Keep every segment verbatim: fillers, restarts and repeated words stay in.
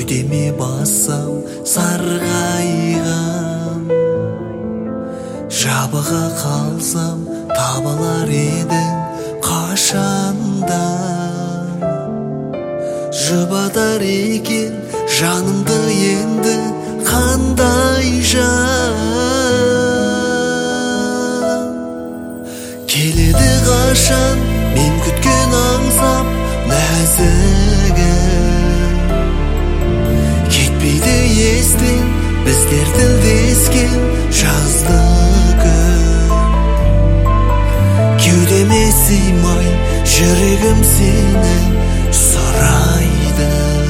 кеудеме бассам сарғайған, жабыға қалсам табалар едің қашанда. Жұбатар екен жанымды енді қандай жан. Келеді қашан мен күткен аңсап нәзігім, кетпейді естен біздер тілдескен жазды күн. Кеудеме сыймай жүрегім сені сұрайды.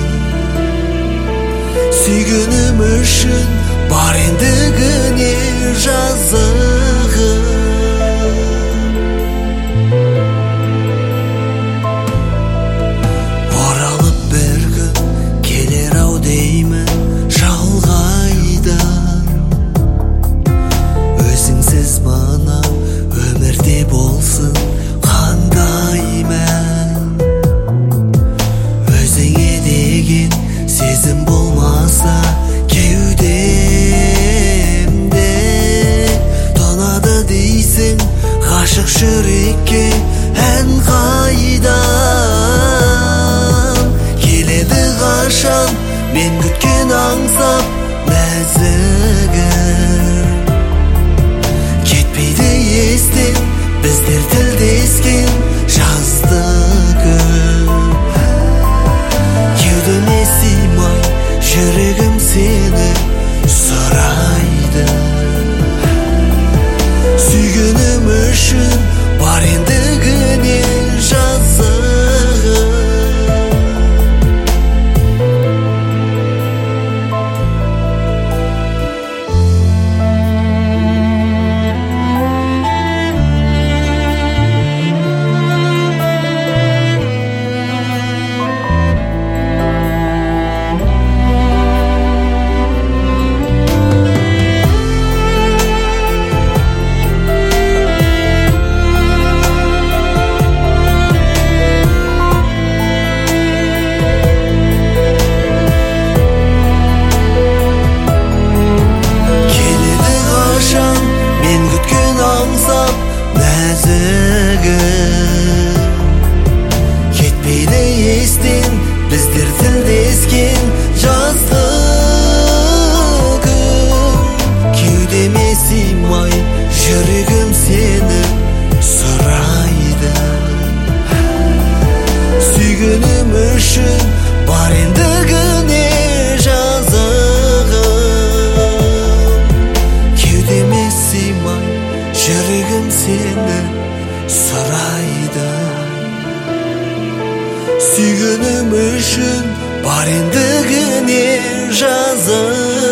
Сүйгенім үшін бар ендігіне жазығым. Оралып бір күн келер ау деймін шалғайдан. Өзіңсіз мына өмірде болсын қандай мән. Өзіңе деген сезім болмаса кеудемде, тонады дейсің ғашық жүрекке ән қайдан. Келеді қашан мен күткен аңсап нәзігім, кетпейді естен біздер тілдескен жазды күн. Кеудеме сыймай жүрегім сені сұрайды. Сүйгенім үшін бар ендігіне жазығым. Кетпейді естен біздер тілдескен жазды күн. Кеудеме сыймай жүрегім сені сұрайды. Сүйгенім үшін бар ендігіне жазығым. Кеудеме сыймай жүрегім сені сұрайды. Сүйгенім үшін бар ендігіне жазығым.